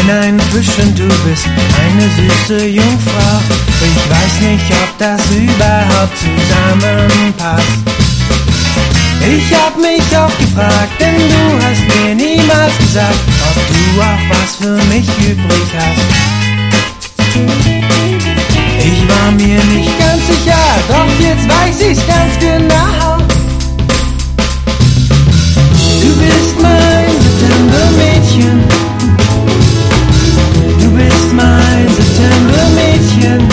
ein Fisch und du bist eine süße Jungfrau. Ich weiß nicht, ob das überhaupt zusammenpasst. Ich hab mich oft gefragt, denn du hast mir niemals gesagt, ob du auch was für mich übrig hast. Ich war mir nicht ganz sicher, doch jetzt weiß ich's ganz genau. Du bist mein Septembermädchen. Du bist mein Septembermädchen.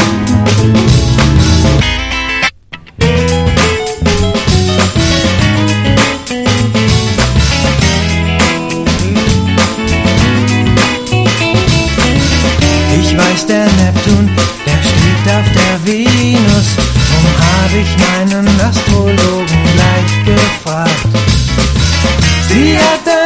Ich weiß, der Neptun, der steht auf der Venus. Drum hab ich meinen Astrologen gleich gefragt. Sie hat